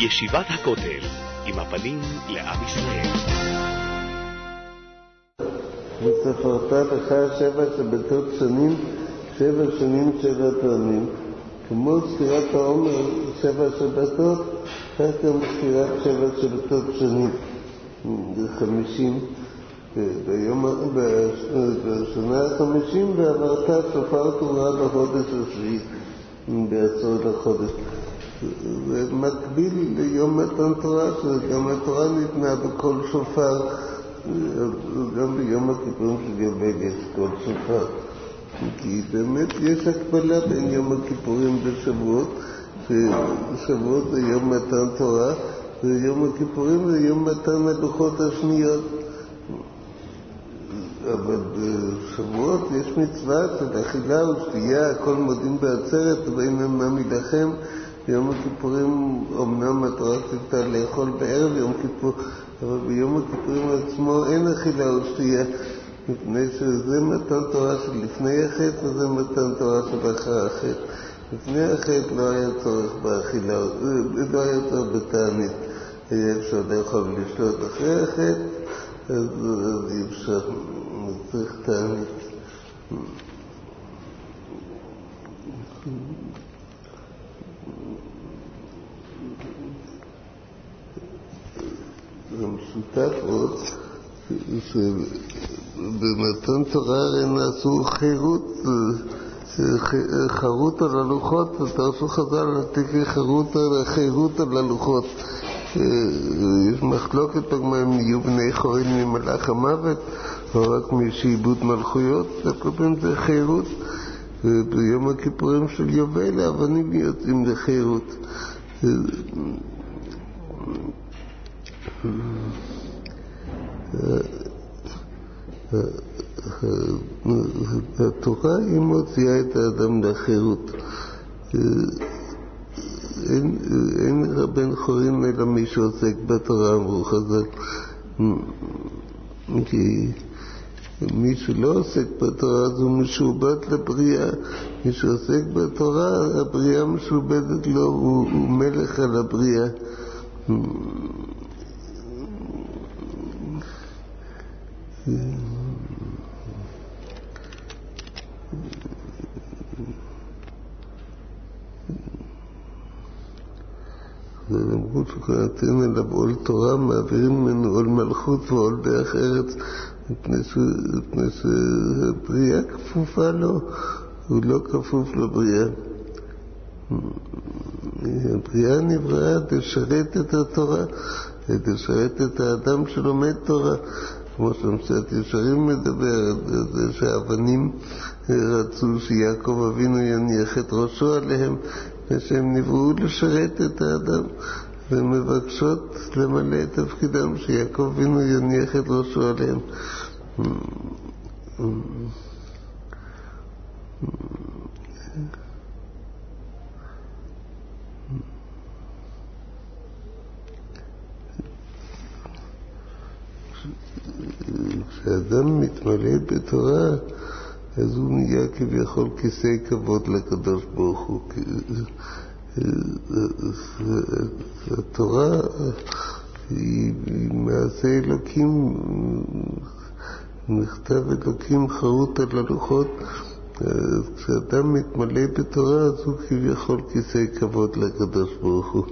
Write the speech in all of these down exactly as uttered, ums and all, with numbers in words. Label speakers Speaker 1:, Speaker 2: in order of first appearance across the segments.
Speaker 1: ישיבת הכותל, עם הפנים לעם ישראל.
Speaker 2: וספרת לך שבע שבתות שנים, שבע שנים שבע פעמים. כמו ספירת העומר שבע שבתות, כך גם ספירת שבע שבתות שנים. חמישים. ביום, בשנה החמישים ועברת שופר תורה בחודש השביעי, בעשור לחודש. זה מקביל ליום מתן תורה, שגם התורה ניתנה בכל שופר, גם ביום הכיפורים של יובל יש כל שופר. כי באמת יש הקבלה בין יום הכיפורים בשבועות, ששבועות זה יום מתן תורה, ויום הכיפורים זה יום מתן הלוחות השניות. אבל בשבועות יש מצווה של אכילה ושתייה, הכל מודים בעצרת ובין אמנם מלחם. ביום הכיפורים אמנם התורה ציוותה לאכול בערב יום כיפור, אבל ביום הכיפורים עצמו אין אכילה ושתייה, מפני שזה מתן תורה שלפני החטא וזה מתן תורה שלאחר החטא. לפני החטא לא היה צורך באכילה, לא היה צורך בתענית, היה אפשר לאכול ולשתות. אחרי החטא אז אי אפשר, צריך תענית. המשותף עוד שבמתן תורה הרי נעשו חירות, חרות על הלוחות, ותעשו חז"ל תקרא חרות על חירות על הלוחות. יש מחלוקת בגמרא אם יהיו בני חורין ממלאך המוות או רק משעבוד מלכויות, וכלפים זה חירות. וביום הכיפורים של יובל האבנים יוצאים לחירות. התורה היא מוציאה את האדם לחירות. אין, אין בן חורין אלא מי שעוסק בתורה, אמרו חז"ל. כי מי שלא עוסק בתורה אז הוא משובד לבריאה. מי שעוסק בתורה, הבריאה משובדת לו, הוא, הוא מלך על הבריאה. ולמרות שכנתן אליו עול תורה, מעבירים ממנו עול מלכות ועול דרך ארץ, מפני שהבריאה כפופה לו, הוא לא כפוף לבריאה. הבריאה נבראה לשרת את התורה, לשרת את האדם שלומד תורה. כמו שמסעת ישרים מדבר, זה שהאבנים רצו שיעקב אבינו יניח את ראשו עליהם, ושהם נבראו לשרת את האדם, ומבקשות למלא את תפקידם שיעקב אבינו יניח את ראשו עליהם. כשאדם מתמלא בתורה, אז הוא נהיה כביכול כיסא כבוד לקדוש ברוך הוא. התורה היא מעשה אלוקים, נכתב אלוקים חרות על הלוחות. כשאדם מתמלא בתורה, אז הוא כביכול כיסא כבוד לקדוש ברוך הוא.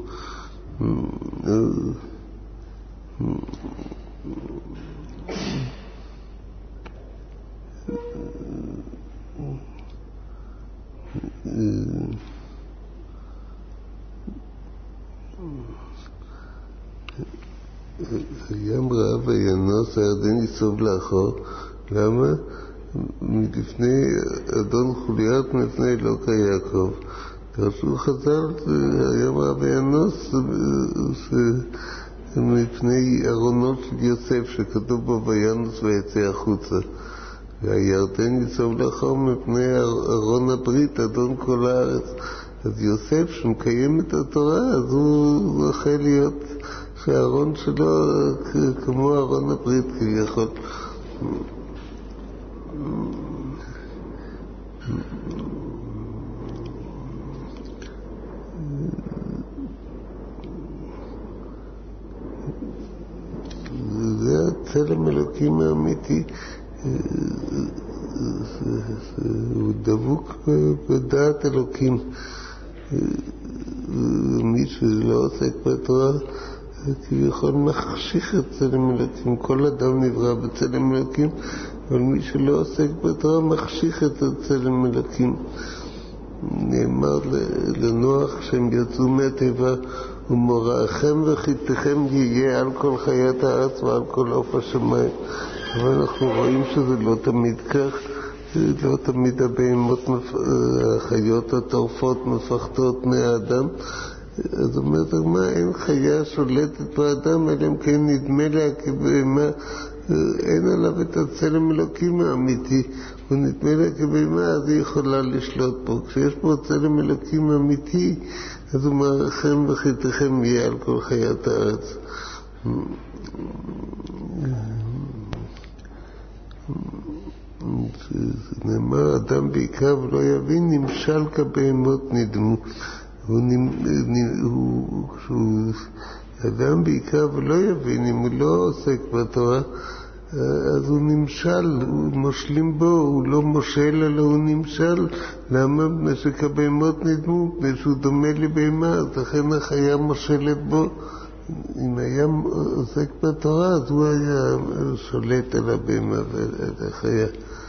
Speaker 2: ים רעב וינוס הירדן יסוב לאחור. למה? מלפני אדון חוליית מפני אלוקי יעקב. דרשו חז"ל ים רעב וינוס מפני ארונות של יוסף שכתוב בו וינוס ויצא החוצה. והירדן יסוב לאחור מפני ארון הברית, אדון כל הארץ. אז יוסף שמקיים את התורה, אז הוא זוכה להיות שהארון שלו כמו ארון הברית כביכול. צלם אלוקים האמיתי הוא דבוק בדעת אלוקים. מי שלא עוסק בתורה כביכול מחשיך את צלם אלוקים. כל אדם נברא בצלם אלוקים, אבל מי שלא עוסק בתורה מחשיך את הצלם אלוקים. נאמר לנוח שהם יצאו מהטבע, ומוראכם וחיתכם יהיה על כל חיית הארץ ועל כל עוף השמיים. אבל אנחנו רואים שזה לא תמיד כך, לא תמיד הבהמות, החיות הטורפות מפחדות מהאדם. אז אומרת, מה, אין חיה שולטת באדם, אלא אם כן נדמה לה כבהמה, אין עליו את הצלם אלוקים האמיתי, הוא נדמה לה כבהמה, אז היא יכולה לשלוט פה. כשיש פה צלם אלוקים אמיתי, אז הוא מרחם וחיתכם יהיה על כל חיית הארץ. נאמר, אדם בעיקר לא יבין, נמשל כבהמות נדמו. אדם בעיקר לא יבין, אם הוא לא עוסק בתורה, אז הוא נמשל, הוא מושלים בו, הוא לא מושל אלא הוא נמשל. למה? מפני שכבהמות נדמו, מפני שהוא דומה לבהמה, אז לכן החיה מושלת בו. אם היה עוסק בתורה, אז הוא היה שולט על הבהמה ועל החיה.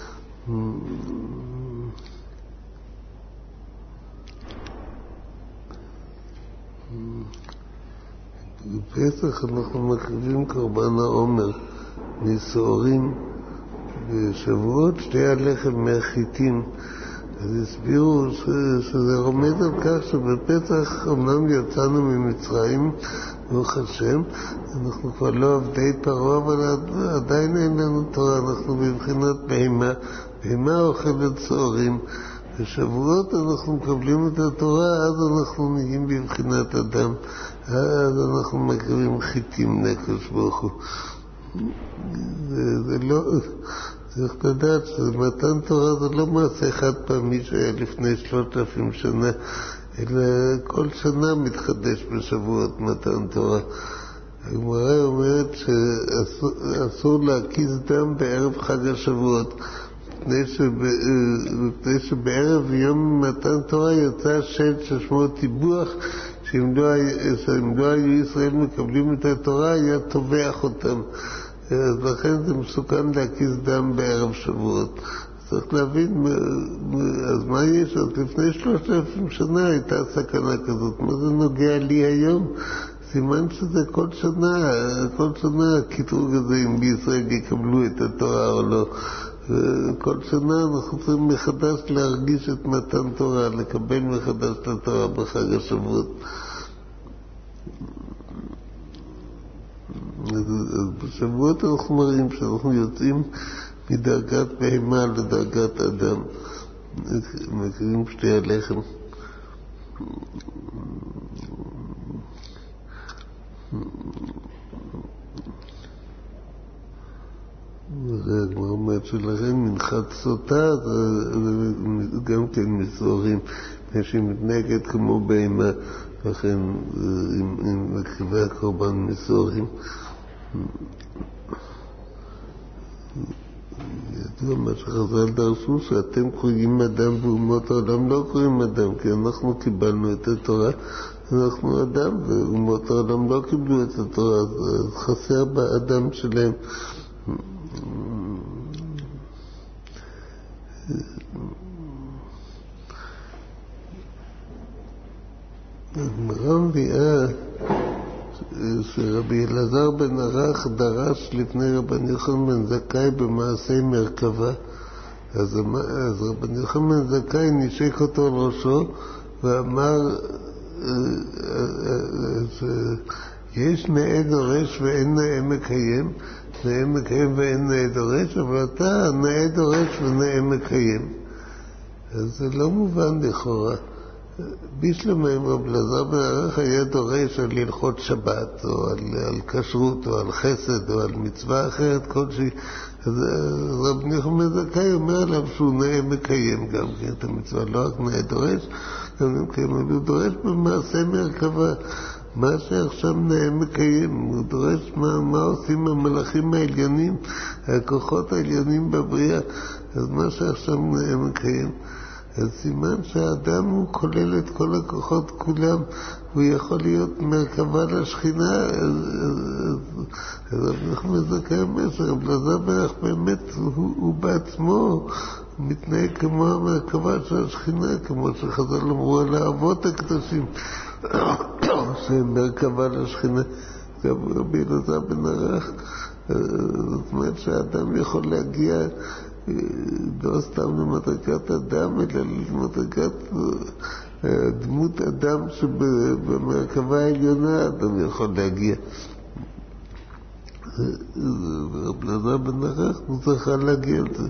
Speaker 2: בפסח אנחנו מקריבים קורבן העומר מסעורים, בשבועות שתי הלחם מהחיטים. אז הסבירו שזה רומז על כך שבפסח אמנם יצאנו ממצרים, ברוך השם, אנחנו כבר לא עבדי פרעה, אבל עדיין אין לנו תורה, אנחנו בבחינת בהמה, בהמה אוכלת שעורים. בשבועות אנחנו מקבלים את התורה, אז אנחנו נהיים בבחינת אדם, אז אנחנו מקריבים חיטים לקדוש ברוך הוא. זה, זה לא, צריך לדעת שמתן תורה זה לא מעשה חד פעמי שהיה לפני שלושת אלפים שנה, אלא כל שנה מתחדש בשבועות מתן תורה. הגמרא אומרת שאסור להקיז דם בערב חג השבועות, מפני שב, שבערב יום מתן תורה יצא שד ששמו טיבוח, שאם לא, שאם לא היו ישראל מקבלים את התורה היה טובח אותם. אז לכן זה מסוכן להקיז דם בערב שבועות. צריך להבין, אז מה יש? אז לפני שלושת אלפים שנה הייתה סכנה כזאת. מה זה נוגע לי היום? סימן שזה כל שנה, כל שנה הקטרוג הזה אם בישראל יקבלו את התורה או לא. כל שנה אנחנו צריכים מחדש להרגיש את מתן תורה, לקבל מחדש את התורה בחג השבועות. אז בשבועות אנחנו מראים שאנחנו יוצאים מדרגת בהמה לדרגת אדם, מקריבים שתי הלחם. וזה הגמרא אומרת שלכן מנחת סוטה זה גם כן מסעורים, שהיא מתנהגת כמו בהמה, לכן עם מקריבי הקורבן מסעורים. ידוע מה שחז"ל דרשו, שאתם קוראים אדם ואומות העולם לא קוראים אדם, כי אנחנו קיבלנו את התורה, אנחנו אדם, ואומות העולם לא קיבלו את התורה, אז חסר באדם שלהם. הגמרא מביאה שרבי אלעזר בן ערך דרש לפני רבן יוחנן בן זכאי במעשי מרכבה. אז, אז רבן יוחנן בן זכאי נשק אותו על ראשו ואמר יש נאה דורש ואין נאה מקיים, נאה מקיים ואין נאה דורש, אבל אתה נאה דורש ונאה מקיים. אז זה לא מובן לכאורה. בישלמה עם רבי אלעזר בן ערך היה דורש על הלכות שבת או על, על כשרות או על חסד או על מצווה אחרת כלשהי, אז רבי יוחנן בן זכאי אומר עליו שהוא נאה מקיים גם כן את המצווה, לא רק נאה דורש, גם מקיים, אבל הוא דורש במעשה מרכבה. מה שעכשיו נאה מקיים, הוא דורש מה, מה עושים המלאכים העליונים, הכוחות העליונים בבריאה, אז מה שעכשיו נאה מקיים. אז סימן שהאדם הוא כולל את כל הכוחות כולם, הוא יכול להיות מרכבה לשכינה. אז, אז, אז אנחנו מזכר מסר, רב אלעזר ברך באמת הוא, הוא בעצמו, הוא מתנהג כמו המרכבה של השכינה, כמו שחז"ל אמרו על האבות הקדושים, שהם מרכבה לשכינה. גם רבי אלעזר בן ערך, זאת אומרת שהאדם יכול להגיע לא סתם למדרגת אדם, אלא למדרגת דמות אדם שבמרכבה העליונה אדם יכול להגיע. רבי אלעזר בן ערך הוא זכה להגיע לזה.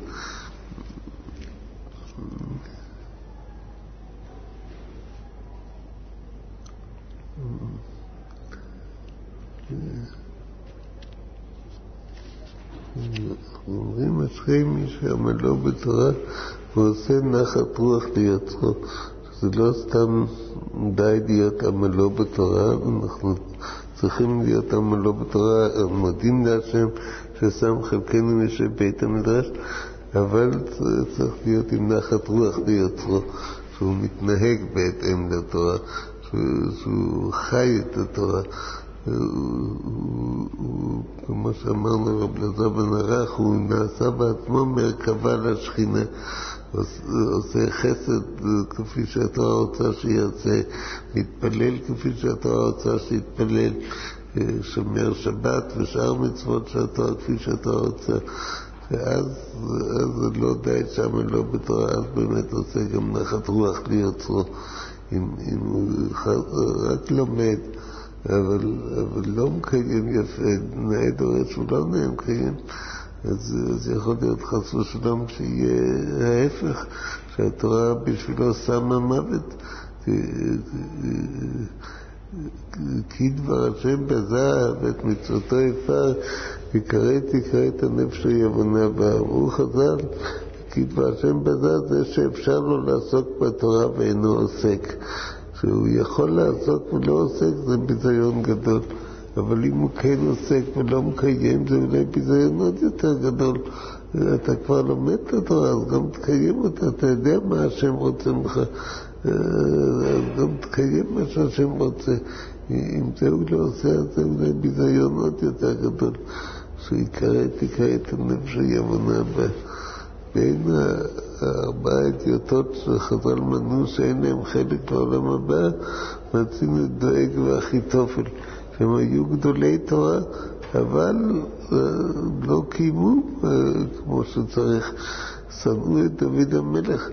Speaker 2: אנחנו אומרים, אשרי מי שעמלו בתורה ועושה נחת רוח ליוצרו. זה לא סתם די להיות עמלו בתורה, אנחנו צריכים להיות עמלו בתורה, מודים להשם ששם חלקנו משל בית המדרש, אבל צריך להיות עם נחת רוח ליוצרו, שהוא מתנהג בהתאם לתורה, שהוא חי את התורה. כמו שאמרנו רב אלעזר בן ערך, הוא נעשה בעצמו מרכבה לשכינה, עושה חסד כפי שהתורה רוצה שיעשה, מתפלל כפי שהתורה רוצה שיתפלל, שומר שבת ושאר מצוות שהתורה כפי שהתורה רוצה. ואז אז לא די שם לא בתורה, אז באמת עושה גם נחת רוח ליוצרו, אם, אם הוא רק לומד אבל, אבל לא מקיים יפה, נאה דורש הוא לא נאה מקיים, אז, אז יכול להיות חס ושלום שיהיה ההפך, שהתורה בשבילו שמה מוות, כי דבר השם בזה ואת מצוותו יפר, יקרא תקרא את הנפש היבונה בה. אמרו חז"ל, כי דבר השם בזה זה שאפשר לו לעסוק בתורה ואינו עוסק. שהוא יכול לעסוק ולא עוסק זה ביזיון גדול, אבל אם הוא כן עוסק ולא מקיים זה אולי ביזיון עוד יותר גדול. אתה כבר לומד את התורה, אז גם תקיים אותה, אתה יודע מה השם רוצה ממך, אז גם תקיים מה שהשם רוצה. אם זה הוא לא עושה, אז זה אולי ביזיון עוד יותר גדול, שיקרא תקרא את הנפש היבונה בה. בין הארבעה אדיוטות שחז"ל מנו שאין להם חלק לעולם הבא, מצינו את דואג ואחיתופל, שהם היו גדולי תורה, אבל לא קיימו כמו שצריך. שנאו את דוד המלך,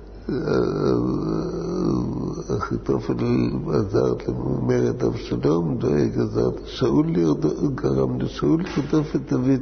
Speaker 2: אחיתופל עזר למרד אבשלום, דואג עזר שאול, גרם לשאול לרדוף את דוד.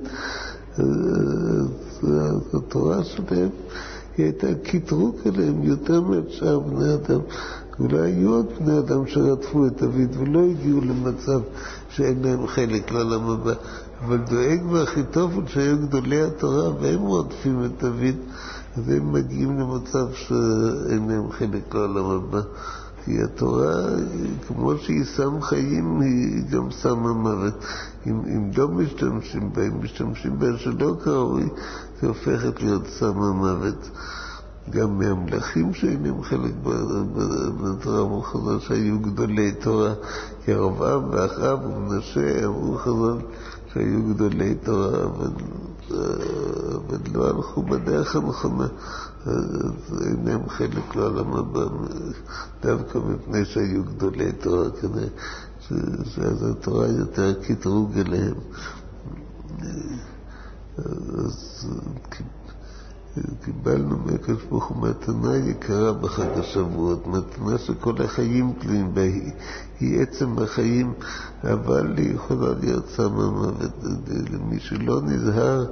Speaker 2: אז התורה שלהם היא הייתה קטרוג עליהם יותר משאר בני אדם. אולי היו עוד בני אדם שרדפו את דוד ולא הגיעו למצב שאין להם חלק לעולם הבא, אבל דואג ואחיתופל שהיו גדולי התורה והם רודפים את דוד, אז הם מגיעים למצב שאין להם חלק לעולם הבא. כי התורה, כמו שהיא שם חיים, היא גם שמה מוות. אם, אם לא משתמשים בה, אם משתמשים בה שלא כראוי, זה הופכת להיות שמה מוות. גם מהמלכים שאין להם חלק בתורה, אמרו חז"ל שהיו גדולי תורה, כי ירבעם ואחאב ומנשה, אמרו חז"ל שהיו גדולי תורה, אבל, אבל לא הלכו בדרך הנכונה. אז אין להם חלק לעולם הבא, דווקא מפני שהיו גדולי תורה, כנראה שאז התורה יותר קטרוג אליהם. אז קיבלנו מהקדוש ברוך הוא מתנה יקרה בחג השבועות, מתנה שכל החיים תלויים בה, היא, היא עצם החיים, אבל היא יכולה להיות שמה מוות. למי שלא נזהר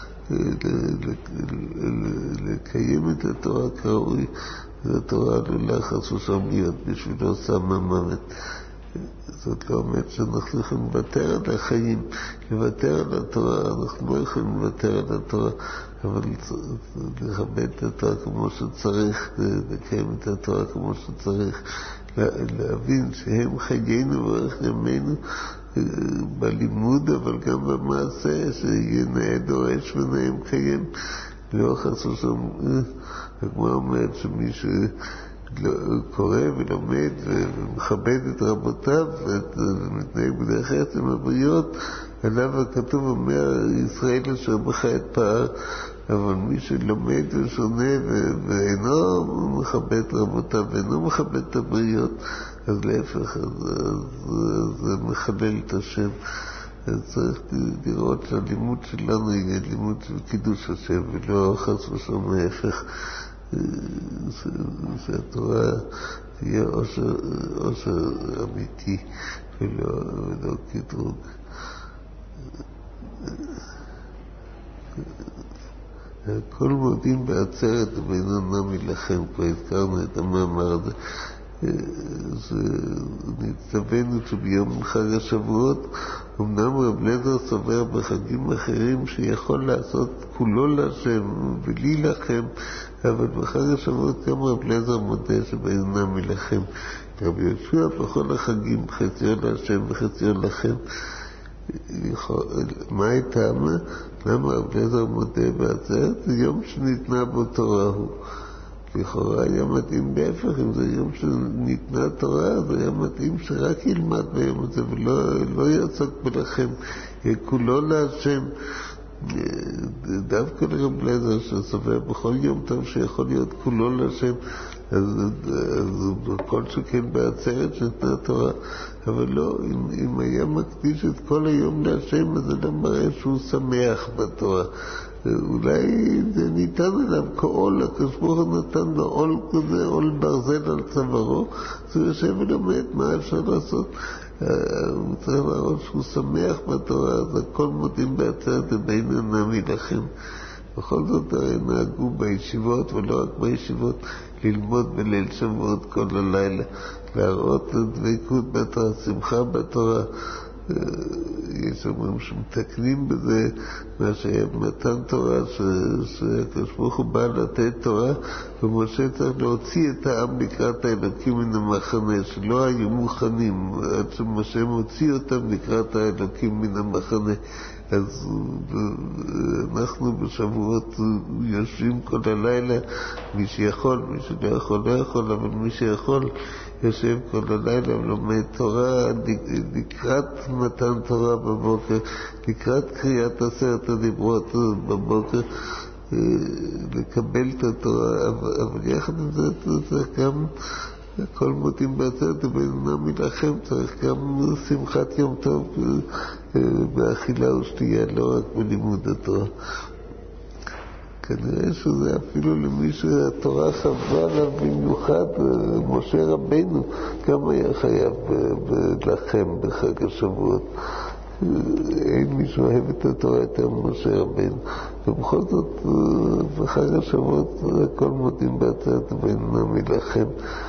Speaker 2: לקיים את התורה כראוי, התורה עלולה חס ושלום להיות בשבילו שמה מוות. זאת לא אומרת שאנחנו יכולים לוותר על החיים, לוותר על התורה, אנחנו לא יכולים לוותר על התורה, אבל לכבד את התורה כמו שצריך, לקיים את התורה כמו שצריך, להבין שהם חיינו ואורך ימינו בלימוד, אבל גם במעשה, שיהיה נאה דורש ונאה מקיים. לא חס ושלום, הגמרא אומרת שמי שקורא ולומד ומכבד את רבותיו ומתנהג בדרך ארץ עם הבריות, עליו הכתוב אומר ישראל אשר בכה את פאר. אבל מי שלומד ושונה ואינו מכבד את רבותיו ואינו מכבד את הבריות, אז להפך, זה מחלל את השם. אז צריך לראות שהלימוד שלנו יהיה לימוד של קידוש השם, ולא חס ושלום ההפך, שהתורה תהיה עושר, עושר אמיתי ולא, ולא קטרוג. כל מודים בעצרת ובינונם מלחם, כבר הזכרנו את המאמר הזה. נצטווינו שביום חג השבועות, אמנם רב אליעזר סובר בחגים אחרים שיכול לעשות כולו להשם ולהילחם, אבל בחג השבועות גם רב אליעזר מודה שבינונם מלחם. רבי יהושע בכל החגים חציו להשם וחציו לכם. מה הייתה? למה רב אליעזר מודה בעצרת? זה יום שניתנה בו תורה הוא. לכאורה היה מתאים בהפך, אם זה יום שניתנה תורה, זה היה מתאים שרק ילמד ביום הזה ולא לא יעסוק בלכם, כולו להשם. דווקא לרב אליעזר שסובר בכל יום טוב שיכול להיות כולו להשם, אז, אז כל שכן בעצרת שניתנה תורה, אבל לא, אם, אם היה מקדיש את כל היום להשם, אז זה לא מראה שהוא שמח בתורה. אולי זה ניתן אליו כעול, הקדוש ברוך הוא נתן לו עול כזה, עול ברזל על צווארו, אז הוא יושב ולומד, מה אפשר לעשות? הוא צריך להראות שהוא שמח בתורה, אז הכל מודים בעצרת ובינונם מלחם. בכל זאת נהגו בישיבות, ולא רק בישיבות, ללמוד בליל שבועות כל הלילה, להראות דבקות בתורה, שמחה בתורה. יש אומרים שמתקנים בזה מה שהיה מתן תורה, שהקדוש ברוך הוא בא לתת תורה, ומשה צריך להוציא את העם לקראת האלוקים מן המחנה, שלא היו מוכנים עד שמשה מוציא אותם לקראת האלוקים מן המחנה. אז אנחנו בשבועות יושבים כל הלילה, מי שיכול, מי שלא יכול לא יכול, אבל מי שיכול יושב כל הלילה ולומד תורה לקראת מתן תורה בבוקר, לקראת קריאת עשרת הדיברות בבוקר, לקבל את התורה. אבל יחד עם זה צריך גם הכל מודים בעצרת ובינונם מלחם, צריך גם שמחת יום טוב באכילה ושתייה, לא רק בלימוד התורה. כנראה שזה אפילו למי שהתורה חזרה עליו במיוחד, משה רבנו גם היה חייב לחם בחג השבועות. אין מישהו אוהב את התורה יותר ממשה רבנו, ובכל זאת בחג השבועות הכל מודים בעצרת ובינונם מלחם.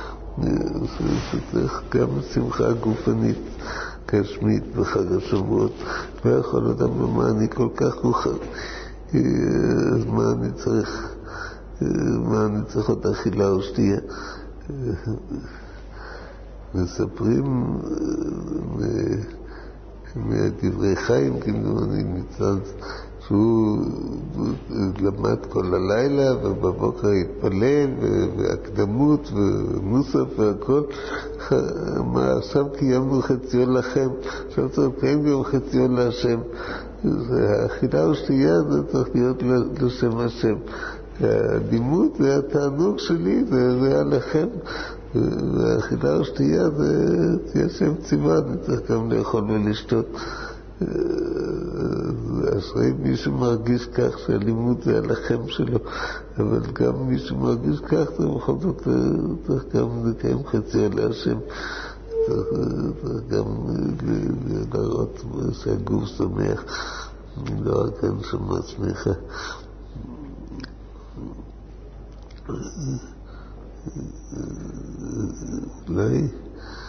Speaker 2: שצריך גם שמחה גופנית גשמית בחג השבועות. לא יכול אדם למה אני כל כך רוחני, אז מה אני צריך, מה אני צריך עוד אכילה או שתייה? מספרים מדברי חיים, כאילו אני מצד שהוא למד כל הלילה ובבוקר התפלל והקדמות ומוסף והכל. מה עכשיו קיימנו חציון לכם, עכשיו צריך לקיים גם חציון להשם. האכילה ושתייה זה צריך להיות לשם השם. הלימוד זה התענוג שלי, זה, זה עליכם. והאכילה ושתייה זה תהיה שם ציווה, אני צריך גם לאכול ולשתות. אשרי מי שמרגיש כך שהלימוד זה הלחם שלו, אבל גם מי שמרגיש כך זה בכל זאת צריך גם לקיים חציון להשם, צריך גם להראות שהגוף שמח, לא רק הנשמה שמחה. אולי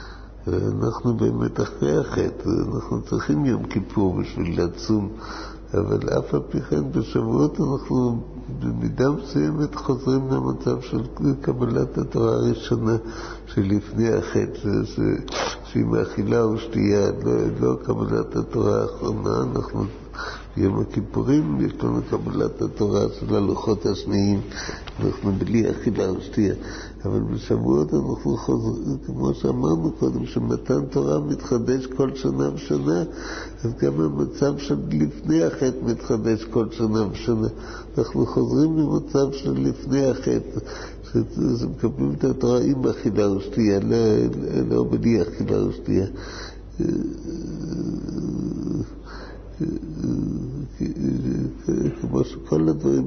Speaker 2: אנחנו באמת אחרי החטא, אנחנו צריכים יום כיפור בשביל לצום אבל אף על פי כן בשבועות אנחנו במידה מסוימת חוזרים למצב של קבלת התורה הראשונה שלפני החטא, שהיא מאכילה ושתייה, לא, לא קבלת התורה האחרונה. אנחנו ביום הכיפורים יש לנו קבלת התורה של הלוחות השניים, אנחנו בלי אכילה ושתייה. אבל בשבועות אנחנו חוזרים, כמו שאמרנו קודם, שמתן תורה מתחדש כל שנה ושנה, אז גם המצב של לפני החטא מתחדש כל שנה ושנה. אנחנו חוזרים למצב של לפני החטא, שמקבלים את התורה עם אכילה ושתייה, לא, לא בלי אכילה ושתייה. כמו שכל הדברים,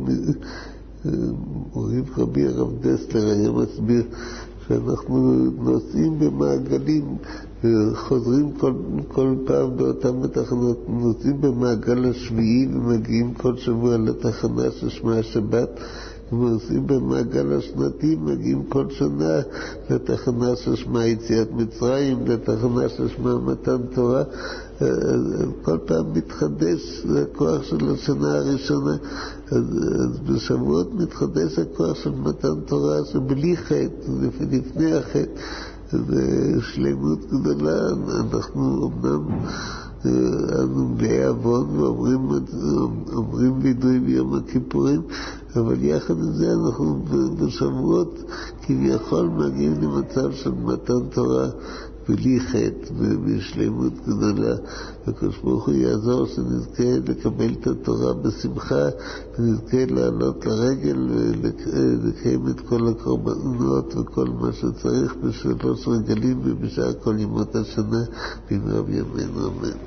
Speaker 2: מוריד רבי הרב דסלר היה מסביר שאנחנו נוסעים במעגלים, חוזרים כל, כל פעם באותם התחנות, נוסעים במעגל השביעי ומגיעים כל שבוע לתחנה ששמה השבת, נוסעים במעגל השנתי, מגיעים כל שנה לתחנה ששמה יציאת מצרים, לתחנה ששמה מתן תורה. כל פעם מתחדש הכוח של השנה הראשונה. אז, אז בשבועות מתחדש הכוח של מתן תורה שבלי חטא, לפני החטא, זה שלמות גדולה. אנחנו אמנם אנו מלאי עוון ואומרים אומרים וידוי ביום הכיפורים, אבל יחד עם זה אנחנו בשבועות כביכול מגיעים למצב של מתן תורה בלי חטא ובשלמות גדולה. הקדוש ברוך הוא יעזור שנזכה לקבל את התורה בשמחה, ונזכה לעלות לרגל ולקיים את כל הקורבנות וכל מה שצריך בשלוש רגלים ובשאר כל ימות השנה במהרה בימינו אמן.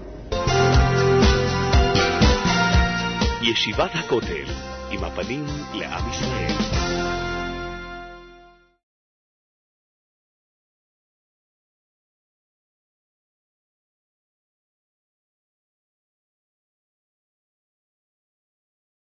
Speaker 1: ישיבת הכותל עם הפנים לעם ישראל.